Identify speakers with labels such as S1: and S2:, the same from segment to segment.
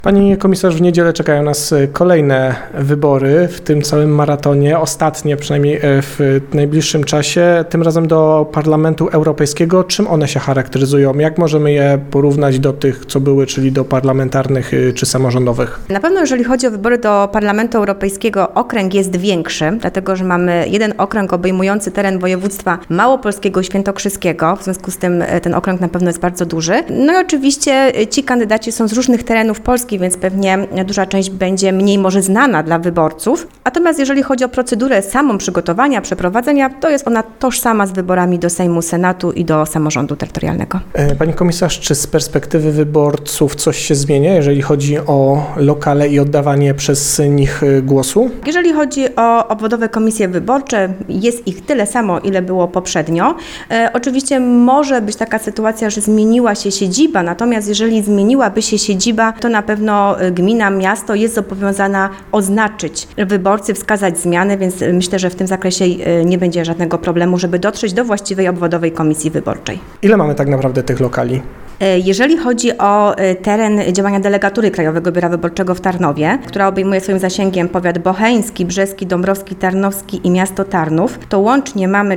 S1: Pani komisarz, w niedzielę czekają nas kolejne wybory w tym całym maratonie, ostatnie przynajmniej w najbliższym czasie, tym razem do Parlamentu Europejskiego. Czym one się charakteryzują? Jak możemy je porównać do tych, co były, czyli do parlamentarnych czy samorządowych?
S2: Na pewno jeżeli chodzi o wybory do Parlamentu Europejskiego, okręg jest większy, dlatego że mamy jeden okręg obejmujący teren województwa małopolskiego i świętokrzyskiego, w związku z tym ten okręg na pewno jest bardzo duży. No i oczywiście ci kandydaci są z różnych terenów Polski, więc pewnie duża część będzie mniej może znana dla wyborców. Natomiast jeżeli chodzi o procedurę samą przygotowania, przeprowadzenia, to jest ona tożsama z wyborami do Sejmu, Senatu i do samorządu terytorialnego.
S1: Pani komisarz, czy z perspektywy wyborców coś się zmienia, jeżeli chodzi o lokale i oddawanie przez nich głosu?
S2: Jeżeli chodzi o obwodowe komisje wyborcze, jest ich tyle samo, ile było poprzednio. Oczywiście może być taka sytuacja, że zmieniła się siedziba, natomiast jeżeli zmieniłaby się siedziba, to na pewno gmina, miasto jest zobowiązana oznaczyć wyborcy, wskazać zmiany, więc myślę, że w tym zakresie nie będzie żadnego problemu, żeby dotrzeć do właściwej obwodowej komisji wyborczej.
S1: Ile mamy tak naprawdę tych lokali?
S2: Jeżeli chodzi o teren działania delegatury Krajowego Biura Wyborczego w Tarnowie, która obejmuje swoim zasięgiem powiat bocheński, brzeski, dąbrowski, tarnowski i miasto Tarnów, to łącznie mamy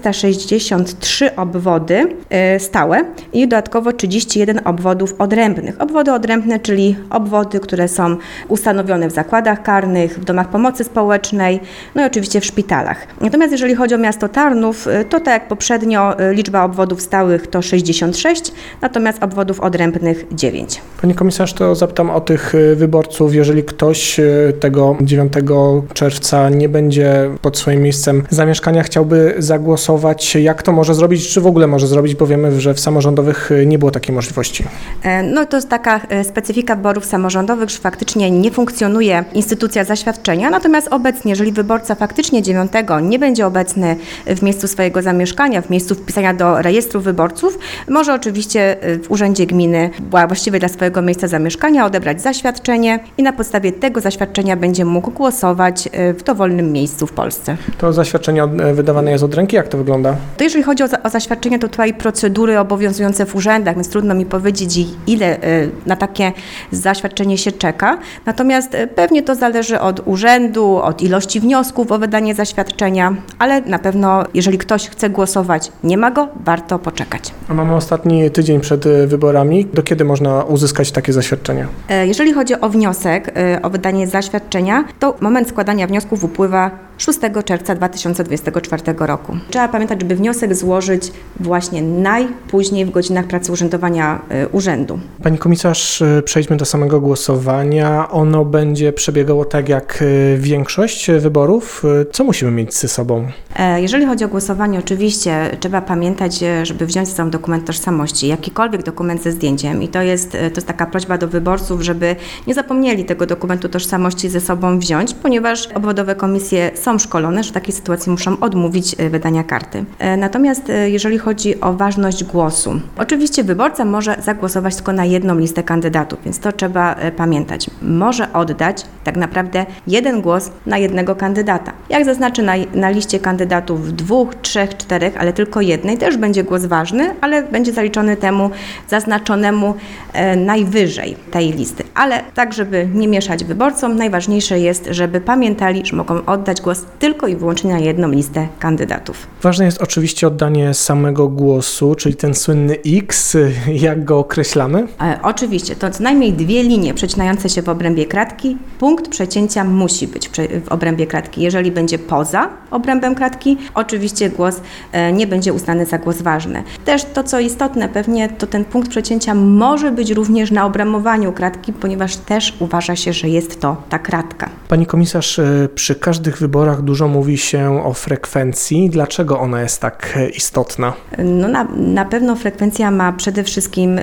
S2: 463 obwody stałe i dodatkowo 31 obwodów odrębnych. Obwody odrębne, czyli obwody, które są ustanowione w zakładach karnych, w domach pomocy społecznej, no i oczywiście w szpitalach. Natomiast jeżeli chodzi o miasto Tarnów, to tak jak poprzednio liczba obwodów stałych to 66, natomiast obwodów odrębnych 9.
S1: Pani komisarz, to zapytam o tych wyborców. Jeżeli ktoś tego 9 czerwca nie będzie pod swoim miejscem zamieszkania, chciałby zagłosować, jak to może zrobić, czy w ogóle może zrobić, bo wiemy, że w samorządowych nie było takiej możliwości.
S2: No to jest taka specyfika wyborów samorządowych, że faktycznie nie funkcjonuje instytucja zaświadczenia, natomiast obecnie, jeżeli wyborca faktycznie 9 nie będzie obecny w miejscu swojego zamieszkania, w miejscu wpisania do rejestru wyborców, może oczywiście w urzędzie gminy właściwie dla swojego miejsca zamieszkania odebrać zaświadczenie i na podstawie tego zaświadczenia będzie mógł głosować w dowolnym miejscu w Polsce.
S1: To zaświadczenie wydawane jest od ręki? Jak to wygląda?
S2: To jeżeli chodzi o zaświadczenie, to tutaj procedury obowiązujące w urzędach, więc trudno mi powiedzieć, ile na takie zaświadczenie się czeka. Natomiast pewnie to zależy od urzędu, od ilości wniosków o wydanie zaświadczenia, ale na pewno jeżeli ktoś chce głosować, nie ma go, warto poczekać.
S1: A mamy ostatni tydzień przed wyborami. Do kiedy można uzyskać takie zaświadczenie?
S2: Jeżeli chodzi o wniosek o wydanie zaświadczenia, to moment składania wniosków upływa 6 czerwca 2024 roku. Trzeba pamiętać, żeby wniosek złożyć właśnie najpóźniej w godzinach pracy urzędowania urzędu.
S1: Pani komisarz, przejdźmy do samego głosowania. Ono będzie przebiegało tak jak większość wyborów. Co musimy mieć ze sobą?
S2: Jeżeli chodzi o głosowanie, oczywiście trzeba pamiętać, żeby wziąć ze sobą dokument tożsamości, jakikolwiek dokument ze zdjęciem i to jest taka prośba do wyborców, żeby nie zapomnieli tego dokumentu tożsamości ze sobą wziąć, ponieważ obwodowe komisje są szkolone, że w takiej sytuacji muszą odmówić wydania karty. Natomiast jeżeli chodzi o ważność głosu, oczywiście wyborca może zagłosować tylko na jedną listę kandydatów, więc to trzeba pamiętać. Może oddać tak naprawdę jeden głos na jednego kandydata. Jak zaznaczy na liście kandydatów 2, 3, 4, ale tylko jednej, też będzie głos ważny, ale będzie zaliczony temu zaznaczonemu najwyżej tej listy. Ale tak, żeby nie mieszać wyborcom, najważniejsze jest, żeby pamiętali, że mogą oddać głos tylko i wyłącznie na jedną listę kandydatów.
S1: Ważne jest oczywiście oddanie samego głosu, czyli ten słynny X, jak go określamy?
S2: Oczywiście, to co najmniej 2 linie przecinające się w obrębie kratki, punkt przecięcia musi być w obrębie kratki. Jeżeli będzie poza obrębem kratki, oczywiście głos nie będzie uznany za głos ważny. Też to, co istotne pewnie, to ten punkt przecięcia może być również na obrębowaniu kratki, ponieważ też uważa się, że jest to ta kratka.
S1: Pani komisarz, przy każdych wyborach dużo mówi się o frekwencji. Dlaczego ona jest tak istotna?
S2: No na pewno frekwencja ma przede wszystkim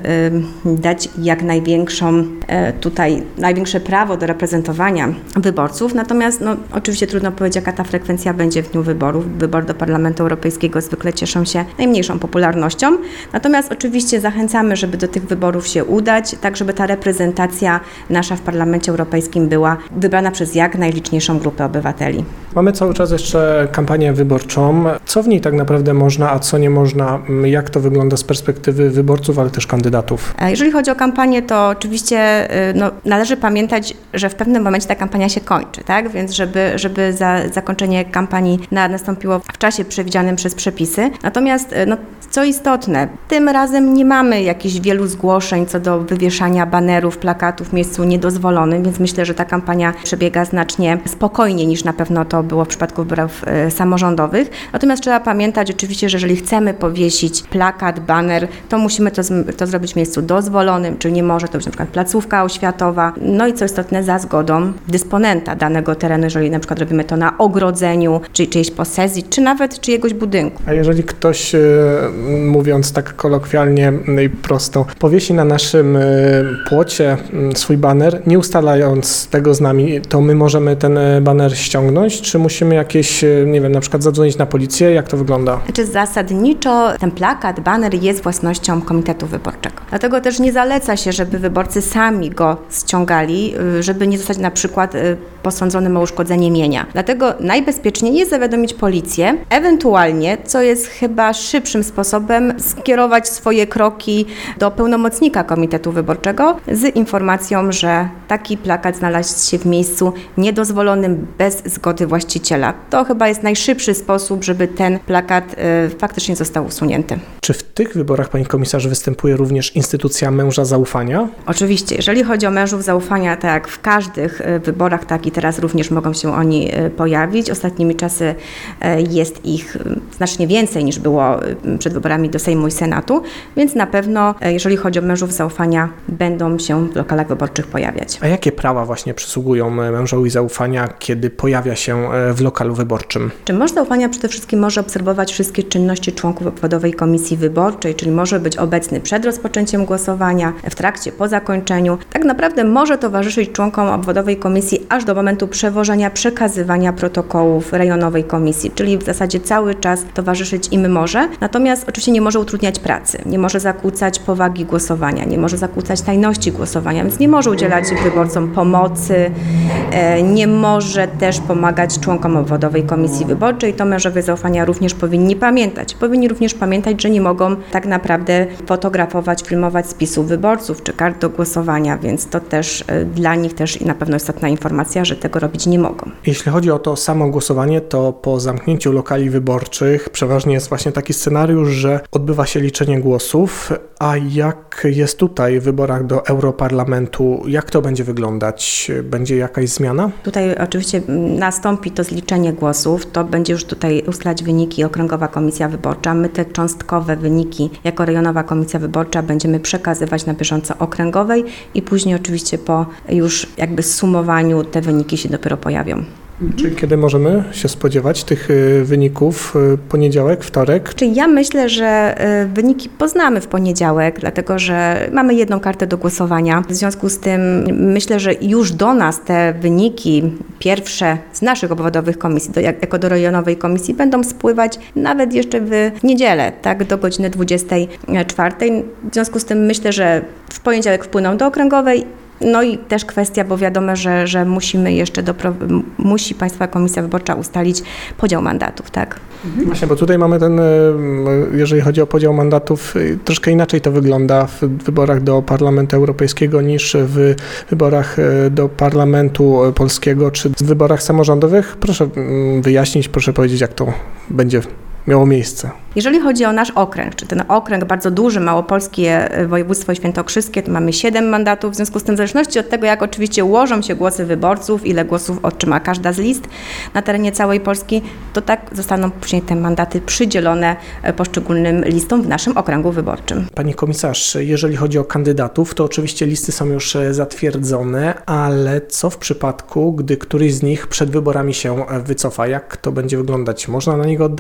S2: dać jak największe prawo do reprezentowania wyborców, natomiast oczywiście trudno powiedzieć, jaka ta frekwencja będzie w dniu wyborów. Wybory do Parlamentu Europejskiego zwykle cieszą się najmniejszą popularnością, natomiast oczywiście zachęcamy, żeby do tych wyborów się udać, tak żeby ta reprezentacja nasza w Parlamencie Europejskim była wybrana przez jak najliczniejszą grupę obywateli.
S1: Mamy cały czas jeszcze kampanię wyborczą. Co w niej tak naprawdę można, a co nie można? Jak to wygląda z perspektywy wyborców, ale też kandydatów?
S2: Jeżeli chodzi o kampanię, to oczywiście należy pamiętać, że w pewnym momencie ta kampania się kończy, tak? Więc żeby zakończenie kampanii nastąpiło w czasie przewidzianym przez przepisy. Natomiast co istotne, tym razem nie mamy jakichś wielu zgłoszeń co do wywieszania banerów, plakatów w miejscu niedozwolonym, więc myślę, że ta kampania przebiega znacznie spokojniej niż na pewno to było w przypadku wyborów samorządowych. Natomiast trzeba pamiętać oczywiście, że jeżeli chcemy powiesić plakat, baner, to musimy to zrobić w miejscu dozwolonym, czyli nie może to być na przykład placówka oświatowa. No i co istotne, za zgodą dysponenta danego terenu, jeżeli na przykład robimy to na ogrodzeniu, czy czyjejś posesji, czy nawet czyjegoś budynku.
S1: A jeżeli ktoś, mówiąc tak kolokwialnie i prosto, powiesi na naszym płocie swój baner, nie ustalając tego z nami, to my możemy ten baner ściągnąć, czy musimy jakieś, nie wiem, na przykład zadzwonić na policję? Jak to wygląda?
S2: Znaczy zasadniczo ten plakat, baner jest własnością komitetu wyborczego. Dlatego też nie zaleca się, żeby wyborcy sami go ściągali, żeby nie zostać na przykład posądzonym o uszkodzenie mienia. Dlatego najbezpieczniej jest zawiadomić policję, ewentualnie, co jest chyba szybszym sposobem, skierować swoje kroki do pełnomocnika komitetu wyborczego z informacją, że taki plakat znalazł się w miejscu niedozwolonym bez zgody właściciela. To chyba jest najszybszy sposób, żeby ten plakat faktycznie został usunięty.
S1: Czy w tych wyborach, pani komisarz, występuje również instytucja męża zaufania?
S2: Oczywiście, jeżeli chodzi o mężów zaufania, tak jak w każdych wyborach, tak i teraz również mogą się oni pojawić. Ostatnimi czasy jest ich znacznie więcej niż było przed wyborami do Sejmu i Senatu, więc na pewno, jeżeli chodzi o mężów zaufania, będą się w lokalach wyborczych pojawiać.
S1: A jakie prawa właśnie przysługują mężowi zaufania, kiedy pojawia się w lokalu wyborczym?
S2: Czy mąż zaufania przede wszystkim może obserwować wszystkie czynności członków obwodowej komisji wyborczej, czyli może być obecny przed rozpoczęciem głosowania, w trakcie, po zakończeniu. Tak naprawdę może towarzyszyć członkom obwodowej komisji aż do momentu przewożenia, przekazywania protokołów rejonowej komisji, czyli w zasadzie cały czas towarzyszyć im może, natomiast oczywiście nie może utrudniać pracy, nie może zakłócać powagi głosowania, nie może zakłócać tajności głosowania, więc nie może udzielać wyborcom pomocy, nie może też pomagać członkom obwodowej komisji wyborczej. To mężowie zaufania również powinni pamiętać. Powinni również pamiętać, że nie mogą tak naprawdę fotografować, filmować spisów wyborców czy kart do głosowania, więc to też dla nich też na pewno istotna informacja, że tego robić nie mogą.
S1: Jeśli chodzi o to samo głosowanie, to po zamknięciu lokali wyborczych przeważnie jest właśnie taki scenariusz, że odbywa się liczenie głosów, a jak jest tutaj w wyborach do Europarlamentu, jak to będzie wyglądać? Będzie jakaś zmiana?
S2: Tutaj oczywiście nastąpi to zliczenie głosów, to będzie już tutaj ustalać wyniki Okręgowa Komisja Wyborcza. My te cząstkowe wyniki jako rejonowa komisja wyborcza będziemy przekazywać na bieżąco okręgowej i później oczywiście po już jakby zsumowaniu te wyniki się dopiero pojawią.
S1: Czyli kiedy możemy się spodziewać tych wyników? Poniedziałek, wtorek?
S2: Czyli ja myślę, że wyniki poznamy w poniedziałek, dlatego że mamy jedną kartę do głosowania. W związku z tym myślę, że już do nas te wyniki pierwsze z naszych obwodowych komisji, jako do rejonowej komisji, będą spływać nawet jeszcze w niedzielę, tak, do godziny 24. W związku z tym myślę, że w poniedziałek wpłyną do okręgowej. No i też kwestia, bo wiadomo, że musimy jeszcze musi Państwowa Komisja Wyborcza ustalić podział mandatów, tak?
S1: Właśnie, bo tutaj mamy jeżeli chodzi o podział mandatów, troszkę inaczej to wygląda w wyborach do Parlamentu Europejskiego niż w wyborach do Parlamentu Polskiego czy w wyborach samorządowych. Proszę wyjaśnić, proszę powiedzieć, jak to będzie miało miejsce.
S2: Jeżeli chodzi o nasz okręg, czy ten okręg bardzo duży, małopolskie województwo świętokrzyskie, to mamy 7 mandatów, w związku z tym w zależności od tego, jak oczywiście ułożą się głosy wyborców, ile głosów otrzyma każda z list na terenie całej Polski, to tak zostaną później te mandaty przydzielone poszczególnym listom w naszym okręgu wyborczym.
S1: Pani komisarz, jeżeli chodzi o kandydatów, to oczywiście listy są już zatwierdzone, ale co w przypadku, gdy któryś z nich przed wyborami się wycofa? Jak to będzie wyglądać? Można na niego oddać głos?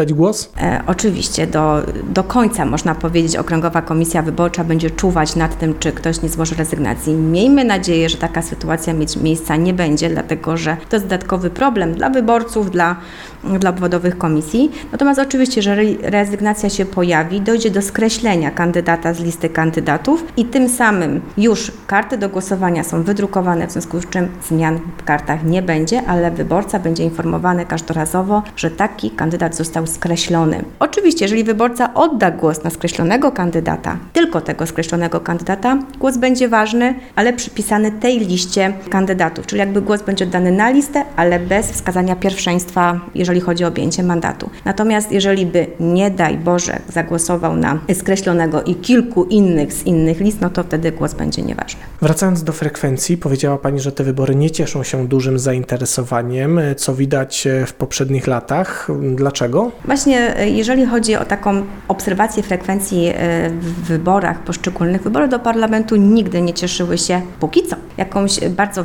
S2: Oczywiście do końca, można powiedzieć, Okręgowa Komisja Wyborcza będzie czuwać nad tym, czy ktoś nie złoży rezygnacji. Miejmy nadzieję, że taka sytuacja mieć miejsca nie będzie, dlatego że to jest dodatkowy problem dla wyborców, dla obwodowych komisji. Natomiast oczywiście, jeżeli rezygnacja się pojawi, dojdzie do skreślenia kandydata z listy kandydatów i tym samym już karty do głosowania są wydrukowane, w związku z czym zmian w kartach nie będzie, ale wyborca będzie informowany każdorazowo, że taki kandydat został skreślony. Oczywiście, jeżeli wyborca odda głos na skreślonego kandydata, tylko tego skreślonego kandydata, głos będzie ważny, ale przypisany tej liście kandydatów, czyli jakby głos będzie oddany na listę, ale bez wskazania pierwszeństwa, jeżeli chodzi o objęcie mandatu. Natomiast jeżeli by, nie daj Boże, zagłosował na skreślonego i kilku innych z innych list, no to wtedy głos będzie nieważny.
S1: Wracając do frekwencji, powiedziała Pani, że te wybory nie cieszą się dużym zainteresowaniem, co widać w poprzednich latach. Dlaczego?
S2: Właśnie jeżeli chodzi o taką obserwację frekwencji w wyborach poszczególnych, wybory do parlamentu nigdy nie cieszyły się póki co jakąś bardzo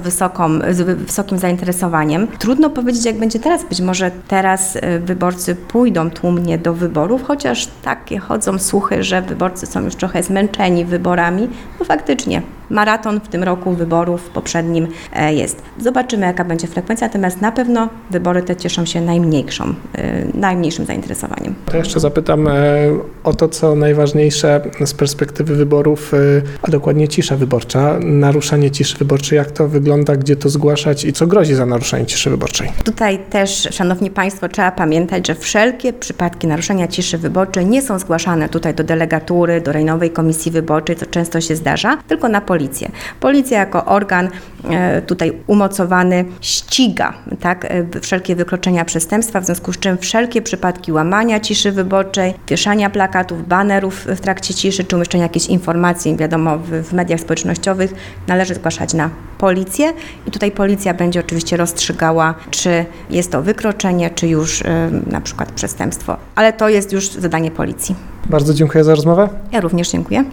S2: wysokim zainteresowaniem. Trudno powiedzieć, jak będzie teraz. Być może teraz wyborcy pójdą tłumnie do wyborów, chociaż takie chodzą słuchy, że wyborcy są już trochę zmęczeni wyborami, bo faktycznie maraton w tym roku wyborów poprzednim jest. Zobaczymy, jaka będzie frekwencja, natomiast na pewno wybory te cieszą się najmniejszym zainteresowaniem.
S1: To jeszcze zapytam o to, co najważniejsze z perspektywy wyborów, a dokładnie cisza wyborcza, naruszanie ciszy wyborczej. Jak to wygląda, gdzie to zgłaszać i co grozi za naruszenie ciszy wyborczej?
S2: Tutaj też, szanowni Państwo, trzeba pamiętać, że wszelkie przypadki naruszenia ciszy wyborczej nie są zgłaszane tutaj do delegatury, do rejonowej komisji wyborczej, co często się zdarza, tylko na policję. Policja jako organ tutaj umocowany ściga wszelkie wykroczenia przestępstwa, w związku z czym wszelkie przypadki łamania ciszy wyborczej, wieszania plakatów, banerów w trakcie ciszy, czy umieszczenia jakichś informacji, wiadomo, w mediach społecznościowych, należy zgłaszać na policję i tutaj policja będzie oczywiście rozstrzygała, czy jest to wykroczenie, czy już na przykład przestępstwo. Ale to jest już zadanie policji.
S1: Bardzo dziękuję za rozmowę.
S2: Ja również dziękuję.